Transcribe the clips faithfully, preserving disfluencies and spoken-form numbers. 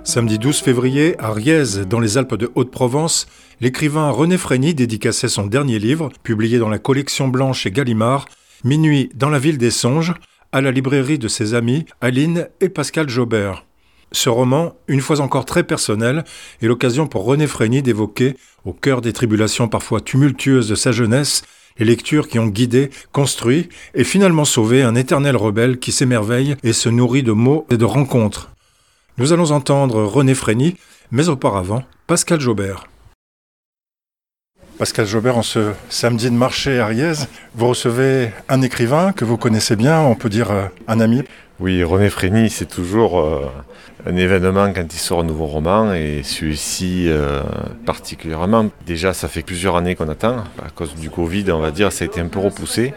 Samedi douze février, à Riez, dans les Alpes de Haute-Provence, l'écrivain René Frény dédicaçait son dernier livre, publié dans la collection blanche chez Gallimard, Minuit dans la ville des songes, à la librairie de ses amis Aline et Pascal Jaubert. Ce roman, une fois encore très personnel, est l'occasion pour René Frény d'évoquer, au cœur des tribulations parfois tumultueuses de sa jeunesse, les lectures qui ont guidé, construit et finalement sauvé un éternel rebelle qui s'émerveille et se nourrit de mots et de rencontres. Nous allons entendre René Frény, mais auparavant, Pascal Jaubert. Pascal Jaubert, en ce samedi de marché à Riez, vous recevez un écrivain que vous connaissez bien, on peut dire un ami. Oui, René Frény, c'est toujours euh, un événement quand il sort un nouveau roman, et celui-ci euh, particulièrement. Déjà, ça fait plusieurs années qu'on attend. À cause du Covid, on va dire, ça a été un peu repoussé.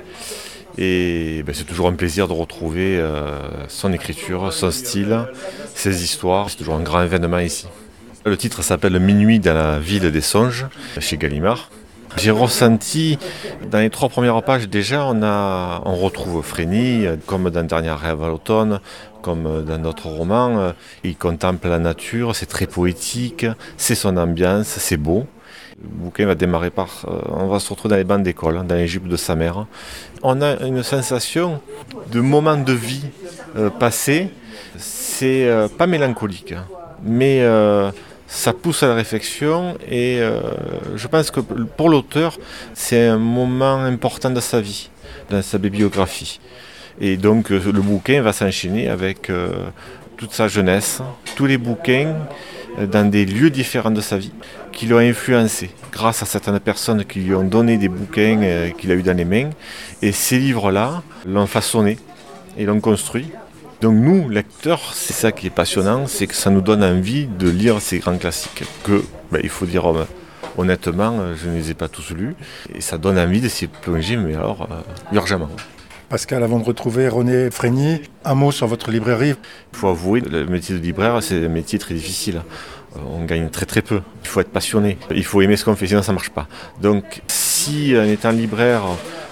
Et ben, c'est toujours un plaisir de retrouver euh, son écriture, son style, ses histoires. C'est toujours un grand événement ici. Le titre s'appelle « Minuit dans la ville des songes » chez Gallimard. J'ai ressenti, dans les trois premières pages déjà, on, a, on retrouve Frény, comme dans Dernier rêve à l'automne, comme dans d'autres romans. Il contemple la nature, c'est très poétique, c'est son ambiance, c'est beau. Le bouquin va démarrer par... Euh, on va se retrouver dans les bancs d'école, dans les jupes de sa mère. On a une sensation de moment de vie euh, passé. C'est euh, pas mélancolique, mais... Euh, Ça pousse à la réflexion et euh, je pense que pour l'auteur, c'est un moment important de sa vie, dans sa bibliographie. Et donc le bouquin va s'enchaîner avec euh, toute sa jeunesse, tous les bouquins euh, dans des lieux différents de sa vie qui l'ont influencé, grâce à certaines personnes qui lui ont donné des bouquins euh, qu'il a eu dans les mains. Et ces livres-là l'ont façonné et l'ont construit. Donc nous, lecteurs, c'est ça qui est passionnant, c'est que ça nous donne envie de lire ces grands classiques, que, ben, il faut dire euh, honnêtement, je ne les ai pas tous lus, et ça donne envie de s'y plonger, mais alors, euh, urgemment. Pascal, avant de retrouver René Frény, un mot sur votre librairie. Il faut avouer, le métier de libraire, c'est un métier très difficile. On gagne très très peu. Il faut être passionné. Il faut aimer ce qu'on fait, sinon ça ne marche pas. Donc si en étant libraire,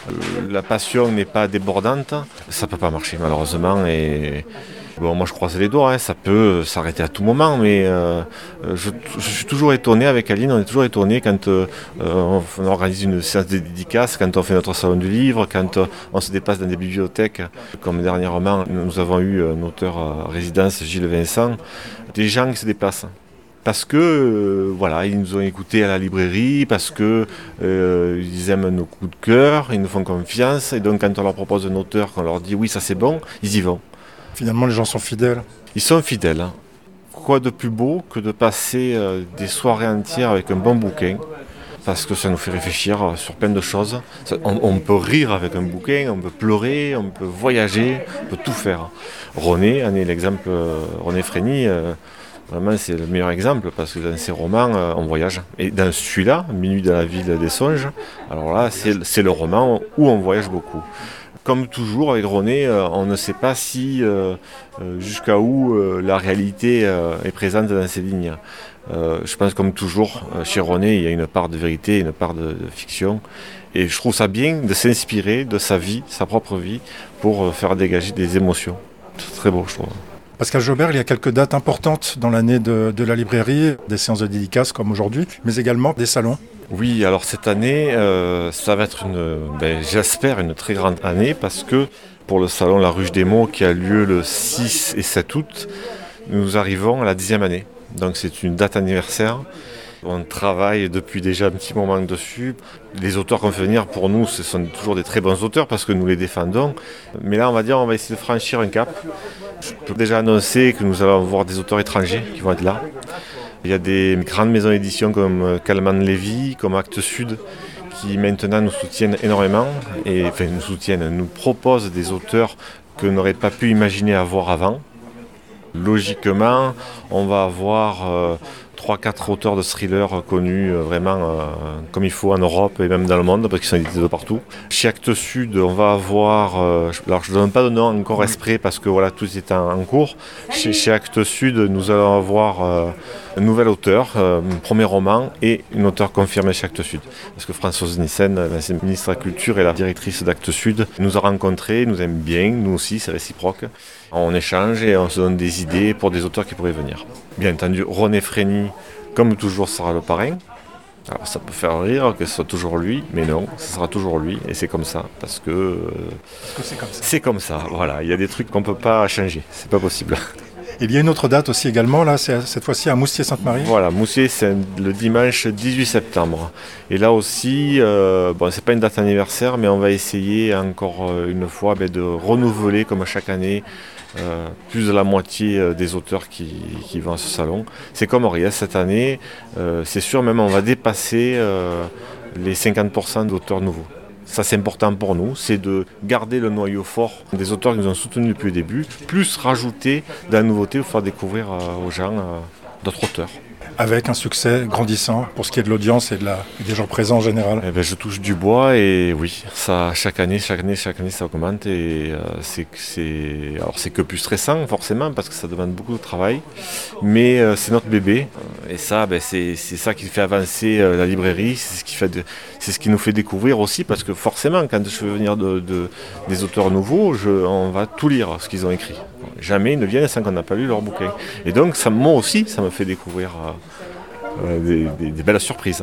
la passion n'est pas débordante, ça ne peut pas marcher malheureusement. Et bon, moi je croise les doigts, hein, ça peut s'arrêter à tout moment, mais euh, je, je suis toujours étonné avec Aline, on est toujours étonné quand euh, on, on organise une séance de dédicace, quand on fait notre salon du livre, quand euh, on se déplace dans des bibliothèques, comme dernièrement nous avons eu un auteur à résidence, Gilles Vincent, des gens qui se déplacent. Parce que euh, voilà, ils nous ont écoutés à la librairie, parce que euh, ils aiment nos coups de cœur, ils nous font confiance, et donc quand on leur propose un auteur, qu'on leur dit oui ça c'est bon, ils y vont. Finalement les gens sont fidèles. Ils sont fidèles. Hein. Quoi de plus beau que de passer euh, des soirées entières avec un bon bouquin, parce que ça nous fait réfléchir sur plein de choses. Ça, on, on peut rire avec un bouquin, on peut pleurer, on peut voyager, on peut tout faire. René en est l'exemple, euh, René Frény. Euh, Vraiment, c'est le meilleur exemple parce que dans ces romans, euh, on voyage. Et dans celui-là, Minuit dans la ville des songes, alors là, c'est, c'est le roman où on voyage beaucoup. Comme toujours avec René, euh, on ne sait pas si euh, euh, jusqu'à où euh, la réalité euh, est présente dans ces lignes. Euh, je pense comme toujours, euh, chez René, il y a une part de vérité, une part de, de fiction. Et je trouve ça bien de s'inspirer de sa vie, sa propre vie, pour euh, faire dégager des émotions. C'est très beau, je trouve. Pascal Jaubert, il y a quelques dates importantes dans l'année de, de la librairie, des séances de dédicaces comme aujourd'hui, mais également des salons. Oui, alors cette année, euh, ça va être, une, ben, j'espère, une très grande année parce que pour le salon La Ruche des Mots qui a lieu le six et sept août, nous arrivons à la dixième année. Donc c'est une date anniversaire. On travaille depuis déjà un petit moment dessus. Les auteurs qu'on fait venir, pour nous, ce sont toujours des très bons auteurs parce que nous les défendons. Mais là, on va dire, on va essayer de franchir un cap. Je peux déjà annoncer que nous allons voir des auteurs étrangers qui vont être là. Il y a des grandes maisons d'édition comme Calman Lévy, comme Actes Sud, qui maintenant nous soutiennent énormément. Et enfin, nous soutiennent, nous proposent des auteurs que n'aurait pas pu imaginer avoir avant. Logiquement, on va avoir euh, trois quatre auteurs de thrillers connus euh, vraiment euh, comme il faut en Europe et même dans le monde parce qu'ils sont édités de partout. Chez Actes Sud, on va avoir, euh, alors je ne donne pas de nom encore exprès parce que voilà, tout est en, en cours. Chez, chez Actes Sud, nous allons avoir euh, un nouvel auteur, euh, un premier roman et une auteure confirmée chez Actes Sud. Parce que Françoise Nyssen, l'ancienne ministre de la Culture et la directrice d'Actes Sud, nous a rencontrés, nous aime bien, nous aussi, c'est réciproque. On échange et on se donne des idées pour des auteurs qui pourraient venir. Bien entendu, René Frény, comme toujours, sera le parrain. Alors ça peut faire rire que ce soit toujours lui, mais non, ce sera toujours lui, et c'est comme ça, parce que, euh, parce que c'est comme ça. C'est comme ça, voilà, il y a des trucs qu'on ne peut pas changer, c'est pas possible. Il y a une autre date aussi également, là, c'est cette fois-ci à Moustier-Sainte-Marie. Voilà, Moustier, c'est le dimanche dix-huit septembre. Et là aussi, euh, bon, c'est pas une date anniversaire, mais on va essayer encore une fois ben, de renouveler, comme chaque année, Euh, plus de la moitié euh, des auteurs qui, qui vont à ce salon. C'est comme Oriès cette année, euh, c'est sûr, même on va dépasser euh, les cinquante pour cent d'auteurs nouveaux. Ça c'est important pour nous, c'est de garder le noyau fort des auteurs qui nous ont soutenus depuis le début, plus rajouter de la nouveauté pour faire découvrir euh, aux gens euh, d'autres auteurs. Avec un succès grandissant pour ce qui est de l'audience et de la, des gens présents en général. Eh ben, je touche du bois et oui, ça, chaque année, chaque année, chaque année, ça augmente et euh, c'est, c'est, alors c'est que plus stressant forcément parce que ça demande beaucoup de travail, mais euh, c'est notre bébé et ça, ben, c'est, c'est ça qui fait avancer euh, la librairie, c'est ce qui fait, de, c'est ce qui nous fait découvrir aussi parce que forcément, quand je veux venir de, de, des auteurs nouveaux, je, on va tout lire ce qu'ils ont écrit. Jamais ils ne viennent sans qu'on n'a pas lu leur bouquin. Et donc, ça, moi aussi, ça me fait découvrir euh, des, des, des belles surprises.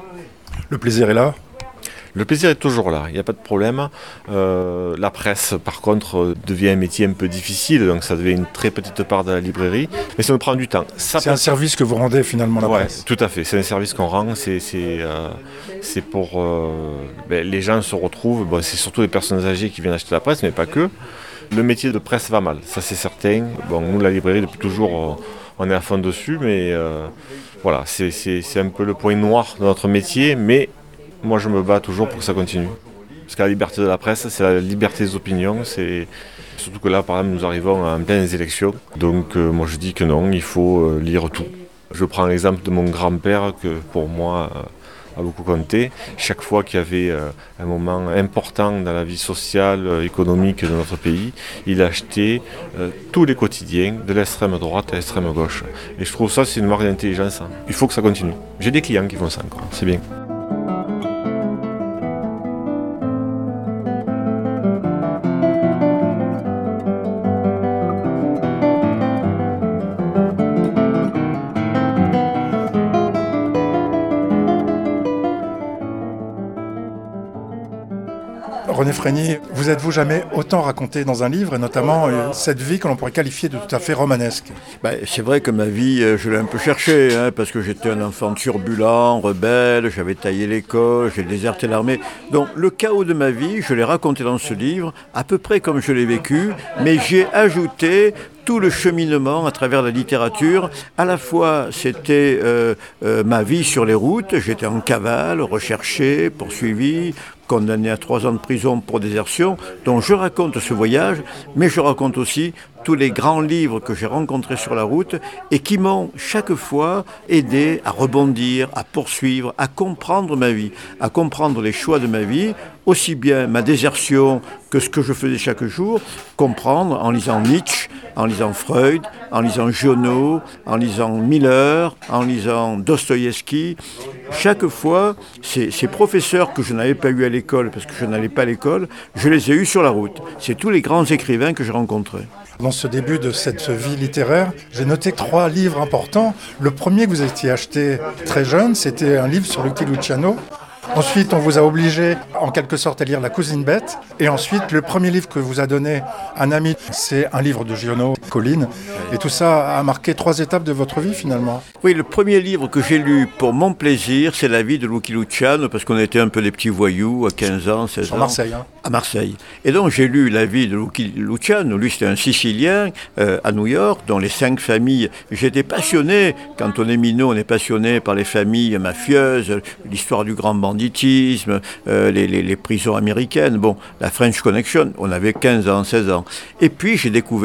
Le plaisir est là ? Le plaisir est toujours là, il n'y a pas de problème. Euh, la presse, par contre, devient un métier un peu difficile, donc ça devient une très petite part de la librairie, mais ça nous prend du temps. Ça c'est peut... un service que vous rendez finalement la ouais, presse. Tout à fait, c'est un service qu'on rend, c'est, c'est, euh, c'est pour... Euh, ben, les gens se retrouvent, bon, c'est surtout les personnes âgées qui viennent acheter la presse, mais pas que. Le métier de presse va mal, ça c'est certain. Bon, nous, la librairie, depuis toujours, on est à fond dessus, mais euh, voilà, c'est, c'est, c'est un peu le point noir de notre métier, mais moi je me bats toujours pour que ça continue. Parce que la liberté de la presse, c'est la liberté des opinions, c'est... surtout que là, par exemple, nous arrivons en pleines élections, donc euh, moi je dis que non, il faut euh, lire tout. Je prends l'exemple de mon grand-père, que pour moi... Euh, a beaucoup compté. Chaque fois qu'il y avait euh, un moment important dans la vie sociale, euh, économique de notre pays, il achetait euh, tous les quotidiens, de l'extrême droite à l'extrême gauche. Et je trouve ça, c'est une marque d'intelligence. Hein. Il faut que ça continue. J'ai des clients qui font ça encore, c'est bien. René Frény, vous êtes-vous jamais autant raconté dans un livre, et notamment euh, cette vie que l'on pourrait qualifier de tout à fait romanesque ? Ben, c'est vrai que ma vie, euh, je l'ai un peu cherchée, hein, parce que j'étais un enfant turbulent, rebelle, j'avais taillé l'école, j'ai déserté l'armée. Donc le chaos de ma vie, je l'ai raconté dans ce livre, à peu près comme je l'ai vécu, mais j'ai ajouté tout le cheminement à travers la littérature. À la fois, c'était euh, euh, ma vie sur les routes, j'étais en cavale, recherché, poursuivi, condamné à trois ans de prison pour désertion. Donc je raconte ce voyage, mais je raconte aussi tous les grands livres que j'ai rencontrés sur la route et qui m'ont chaque fois aidé à rebondir, à poursuivre, à comprendre ma vie, à comprendre les choix de ma vie, aussi bien ma désertion que ce que je faisais chaque jour, comprendre en lisant Nietzsche, en lisant Freud, en lisant Giono, en lisant Miller, en lisant Dostoïevski. Chaque fois, ces, ces professeurs que je n'avais pas eus à l'école, parce que je n'allais pas à l'école, je les ai eus sur la route. C'est tous les grands écrivains que j'ai rencontrés. Dans ce début de cette vie littéraire, j'ai noté trois livres importants. Le premier que vous étiez acheté très jeune, c'était un livre sur Lucky Luciano. Ensuite, on vous a obligé, en quelque sorte, à lire La cousine bête. Et ensuite, le premier livre que vous a donné un ami, c'est un livre de Giono, Colline. Et tout ça a marqué trois étapes de votre vie, finalement. Oui, le premier livre que j'ai lu pour mon plaisir, c'est La vie de Lucky Luciano, parce qu'on était un peu des petits voyous à quinze ans, seize ans. À Marseille, hein. À Marseille. Et donc, j'ai lu La vie de Lucky Luciano. Lui, c'était un Sicilien euh, à New York, dont les cinq familles. J'étais passionné. Quand on est minot, on est passionné par les familles mafieuses, l'histoire du grand banditisme, euh, les, les, les prisons américaines. Bon, la French Connection, on avait quinze ans, seize ans. Et puis, j'ai découvert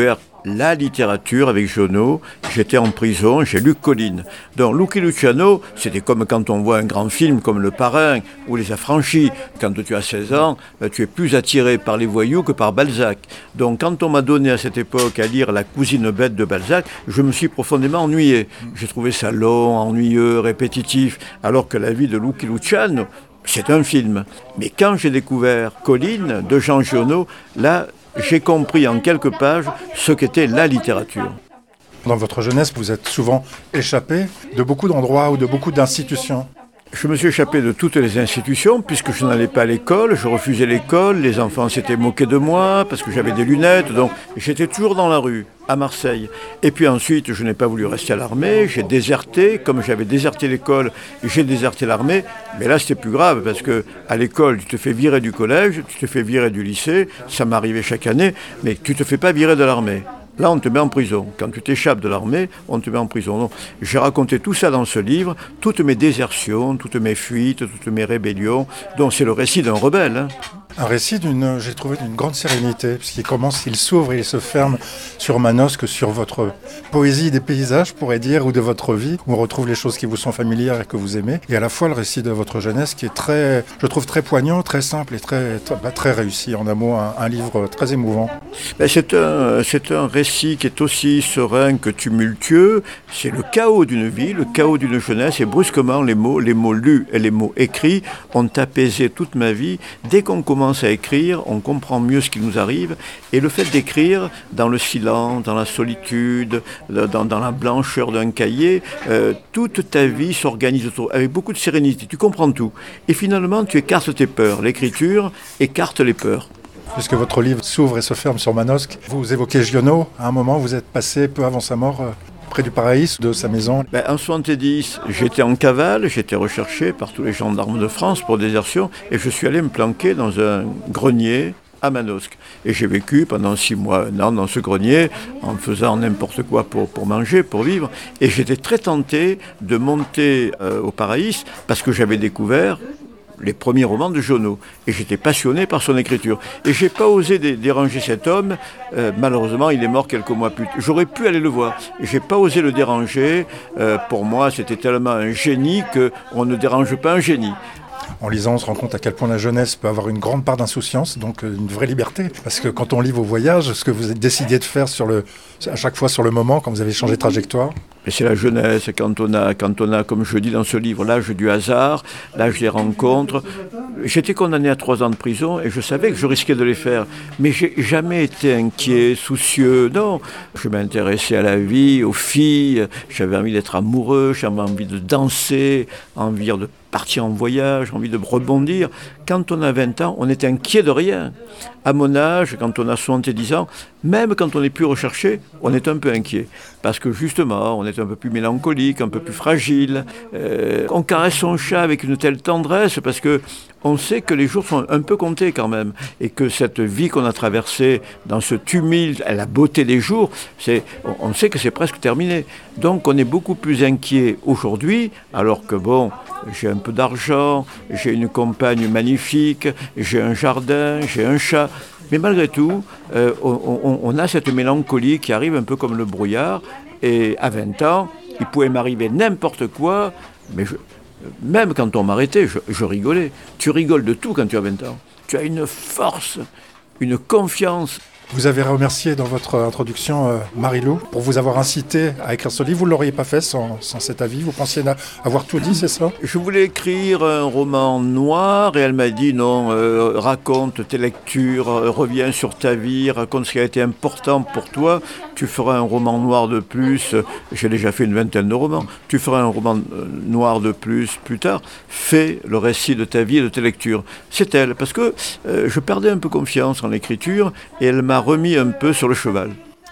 la littérature avec Giono. J'étais en prison, j'ai lu Colline. Donc Lucky Luciano, c'était comme quand on voit un grand film comme Le Parrain ou Les Affranchis. Quand tu as seize ans, tu es plus attiré par les voyous que par Balzac. Donc quand on m'a donné à cette époque à lire La cousine bête de Balzac, je me suis profondément ennuyé. J'ai trouvé ça long, ennuyeux, répétitif, alors que la vie de Lucky Luciano, c'est un film. Mais quand j'ai découvert Colline de Jean Giono, là, j'ai compris en quelques pages ce qu'était la littérature. Dans votre jeunesse, vous êtes souvent échappé de beaucoup d'endroits ou de beaucoup d'institutions. Je me suis échappé de toutes les institutions puisque je n'allais pas à l'école, je refusais l'école, les enfants s'étaient moqués de moi parce que j'avais des lunettes, donc j'étais toujours dans la rue, à Marseille. Et puis ensuite, je n'ai pas voulu rester à l'armée, j'ai déserté, comme j'avais déserté l'école, j'ai déserté l'armée, mais là c'était plus grave parce que à l'école, tu te fais virer du collège, tu te fais virer du lycée, ça m'arrivait chaque année, mais tu ne te fais pas virer de l'armée. Là, on te met en prison. Quand tu t'échappes de l'armée, on te met en prison. Donc, j'ai raconté tout ça dans ce livre, toutes mes désertions, toutes mes fuites, toutes mes rébellions. Donc, c'est le récit d'un rebelle. Hein. Un récit d'une, j'ai trouvé, d'une grande sérénité, puisqu'il commence, il s'ouvre et il se ferme sur Manosque, sur votre poésie des paysages, je pourrais dire, ou de votre vie, où on retrouve les choses qui vous sont familières et que vous aimez, et à la fois le récit de votre jeunesse qui est très, je trouve, très poignant, très simple et très, très, très réussi. En un mot, un, un livre très émouvant. Ben c'est, un, c'est un récit qui est aussi serein que tumultueux. C'est le chaos d'une vie, le chaos d'une jeunesse, et brusquement, les mots, les mots lus et les mots écrits ont apaisé toute ma vie. Dès qu'on commence à écrire, on comprend mieux ce qui nous arrive, et le fait d'écrire dans le silence, dans la solitude, dans, dans la blancheur d'un cahier, euh, toute ta vie s'organise autour, avec beaucoup de sérénité, tu comprends tout. Et finalement, tu écartes tes peurs. L'écriture écarte les peurs. Puisque votre livre s'ouvre et se ferme sur Manosque, vous évoquez Giono, à un moment vous êtes passé peu avant sa mort... Euh... près du Paraïs, de sa maison. Ben, en soixante-dix, j'étais en cavale, j'étais recherché par tous les gendarmes de France pour désertion, et je suis allé me planquer dans un grenier à Manosque. Et j'ai vécu pendant six mois, un an dans ce grenier, en faisant n'importe quoi pour, pour manger, pour vivre. Et j'étais très tenté de monter euh, au Paraïs, parce que j'avais découvert les premiers romans de Giono. Et j'étais passionné par son écriture. Et je n'ai pas osé dé- déranger cet homme. Euh, malheureusement, il est mort quelques mois plus tard. J'aurais pu aller le voir. Et je n'ai pas osé le déranger. Euh, pour moi, c'était tellement un génie qu'on ne dérange pas un génie. En lisant, on se rend compte à quel point la jeunesse peut avoir une grande part d'insouciance, donc une vraie liberté. Parce que quand on lit vos voyages, ce que vous décidiez de faire sur le, à chaque fois sur le moment, quand vous avez changé de trajectoire. Et c'est la jeunesse, quand on a, quand on a, comme je dis dans ce livre, l'âge du hasard, l'âge des rencontres. J'étais condamné à trois ans de prison et je savais que je risquais de les faire. Mais j'ai jamais été inquiet, soucieux. Non, je m'intéressais à la vie, aux filles. J'avais envie d'être amoureux, j'avais envie de danser, envie de partir en voyage, envie de rebondir. Quand on a vingt ans, on est inquiet de rien. À mon âge, quand on a soixante-dix ans, même quand on n'est plus recherché, on est un peu inquiet. Parce que justement, on est un peu plus mélancolique, un peu plus fragile. Euh, on caresse son chat avec une telle tendresse parce que on sait que les jours sont un peu comptés quand même. Et que cette vie qu'on a traversée dans ce tumulte, la beauté des jours, c'est, on sait que c'est presque terminé. Donc on est beaucoup plus inquiet aujourd'hui, alors que bon, j'ai un peu d'argent, j'ai une compagne magnifique, j'ai un jardin, j'ai un chat. Mais malgré tout, euh, on, on, on a cette mélancolie qui arrive un peu comme le brouillard. Et à vingt ans, il pouvait m'arriver n'importe quoi, mais je, même quand on m'arrêtait, je, je rigolais. Tu rigoles de tout quand tu as vingt ans. Tu as une force, une confiance. Vous avez remercié dans votre introduction euh, Marie-Lou pour vous avoir incité à écrire ce livre. Vous ne l'auriez pas fait sans, sans cet avis. Vous pensiez avoir tout dit, c'est ça? Je voulais écrire un roman noir et elle m'a dit non, euh, raconte tes lectures, euh, reviens sur ta vie, raconte ce qui a été important pour toi. Tu feras un roman noir de plus. J'ai déjà fait une vingtaine de romans. Tu feras un roman euh, noir de plus plus tard. Fais le récit de ta vie et de tes lectures. C'est elle, parce que euh, je perdais un peu confiance en l'écriture et elle m'a remis un peu sur le cheval.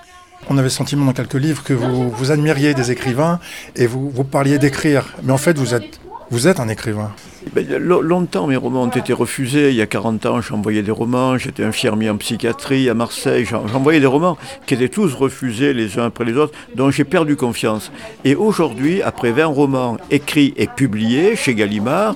On avait le sentiment dans quelques livres que vous, vous admiriez des écrivains et vous, vous parliez d'écrire. Mais en fait, vous êtes, vous êtes un écrivain. Ben, longtemps, mes romans ont été refusés. Il y a quarante ans, j'envoyais des romans. J'étais infirmier en psychiatrie à Marseille. J'envoyais des romans qui étaient tous refusés les uns après les autres, dont j'ai perdu confiance. Et aujourd'hui, après vingt romans écrits et publiés chez Gallimard,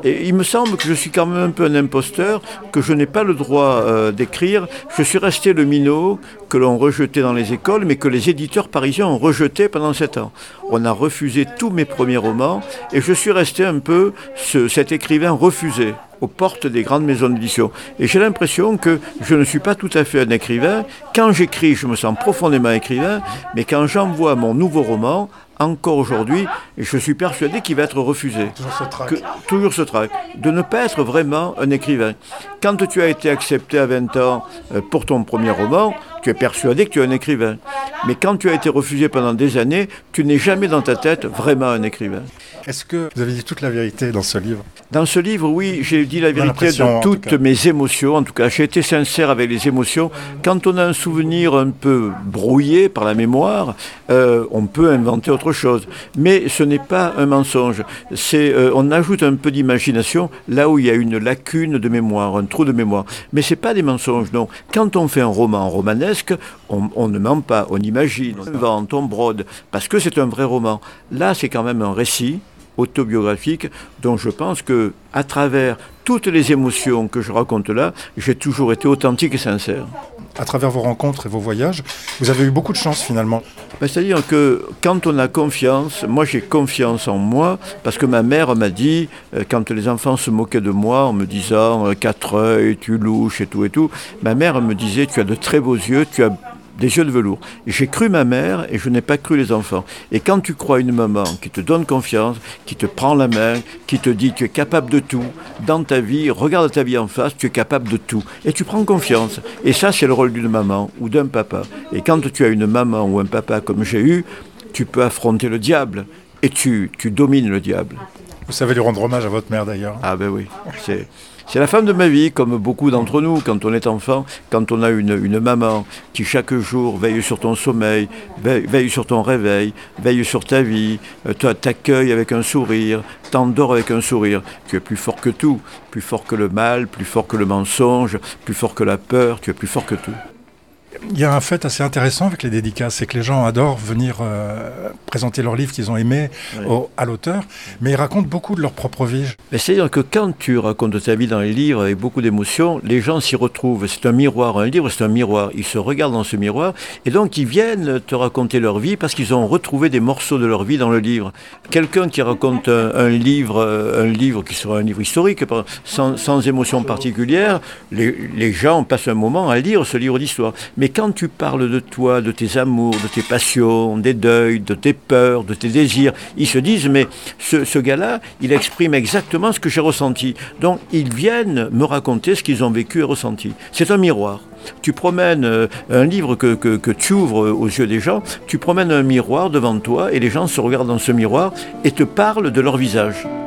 Et il me semble que je suis quand même un peu un imposteur, que je n'ai pas le droit euh, d'écrire. Je suis resté le minot que l'on rejetait dans les écoles, mais que les éditeurs parisiens ont rejeté pendant sept ans. On a refusé tous mes premiers romans, et je suis resté un peu ce, cet écrivain refusé aux portes des grandes maisons d'édition. Et j'ai l'impression que je ne suis pas tout à fait un écrivain. Quand j'écris, je me sens profondément écrivain, mais quand j'envoie mon nouveau roman, encore aujourd'hui, et je suis persuadé qu'il va être refusé. Toujours ce trac. Que, toujours ce trac. De ne pas être vraiment un écrivain. Quand tu as été accepté à vingt ans pour ton premier roman, tu es persuadé que tu es un écrivain. Mais quand tu as été refusé pendant des années, tu n'es jamais dans ta tête vraiment un écrivain. Est-ce que vous avez dit toute la vérité dans ce livre ? Dans ce livre, oui, j'ai dit la vérité de toutes mes émotions. En tout cas, j'ai été sincère avec les émotions. Quand on a un souvenir un peu brouillé par la mémoire, euh, on peut inventer autre chose. Mais ce n'est pas un mensonge. C'est, euh, on ajoute un peu d'imagination là où il y a une lacune de mémoire, un trou de mémoire. Mais ce n'est pas des mensonges, non. Quand on fait un roman romanesque, on, on ne ment pas, on imagine, on invente, on brode, parce que c'est un vrai roman. Là, c'est quand même un récit autobiographique dont je pense que, à travers toutes les émotions que je raconte là, j'ai toujours été authentique et sincère. À travers vos rencontres et vos voyages, vous avez eu beaucoup de chance finalement. Ben, c'est-à-dire que quand on a confiance, moi j'ai confiance en moi, parce que ma mère m'a dit, euh, quand les enfants se moquaient de moi en me disant euh, « quatre œils, tu louches et tout et tout », ma mère me disait « tu as de très beaux yeux, tu as des yeux de velours ». Et j'ai cru ma mère et je n'ai pas cru les enfants. Et quand tu crois une maman qui te donne confiance, qui te prend la main, qui te dit tu es capable de tout, dans ta vie, regarde ta vie en face, tu es capable de tout. Et tu prends confiance. Et ça, c'est le rôle d'une maman ou d'un papa. Et quand tu as une maman ou un papa comme j'ai eu, tu peux affronter le diable. Et tu, tu domines le diable. Vous savez lui rendre hommage à votre mère d'ailleurs. Ah ben oui, c'est... C'est la femme de ma vie, comme beaucoup d'entre nous, quand on est enfant, quand on a une, une maman qui chaque jour veille sur ton sommeil, veille, veille sur ton réveil, veille sur ta vie, euh, t'accueille avec un sourire, t'endort avec un sourire. Tu es plus fort que tout, plus fort que le mal, plus fort que le mensonge, plus fort que la peur, tu es plus fort que tout. Il y a un fait assez intéressant avec les dédicaces, c'est que les gens adorent venir euh, présenter leurs livres qu'ils ont aimés oui. au, à l'auteur, mais ils racontent beaucoup de leur propre vie. Mais c'est-à-dire que quand tu racontes ta vie dans les livres avec beaucoup d'émotions, les gens s'y retrouvent. C'est un miroir, un livre c'est un miroir. Ils se regardent dans ce miroir et donc ils viennent te raconter leur vie parce qu'ils ont retrouvé des morceaux de leur vie dans le livre. Quelqu'un qui raconte un, un livre, un livre qui sera un livre historique, sans, sans émotion particulière, les, les gens passent un moment à lire ce livre d'histoire. Mais quand tu parles de toi, de tes amours, de tes passions, des deuils, de tes peurs, de tes désirs, ils se disent, mais ce, ce gars-là, il exprime exactement ce que j'ai ressenti. Donc, ils viennent me raconter ce qu'ils ont vécu et ressenti. C'est un miroir. Tu promènes euh, un livre que, que, que tu ouvres aux yeux des gens, tu promènes un miroir devant toi et les gens se regardent dans ce miroir et te parlent de leur visage.